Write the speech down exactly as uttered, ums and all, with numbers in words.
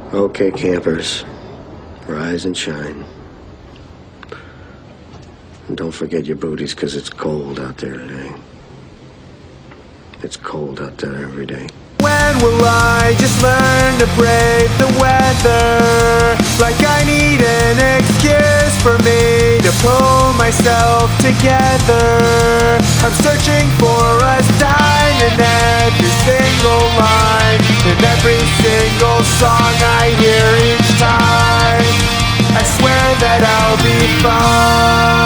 Okay, campers, rise and shine. And don't forget your booties, because it's cold out there today. It's cold out there every day. When will I just learn to brave the weather? Like I need an excuse for me to pull myself together. I'm searching for a sign in every single line, in every single song I hear each time. I swear that I'll be fine.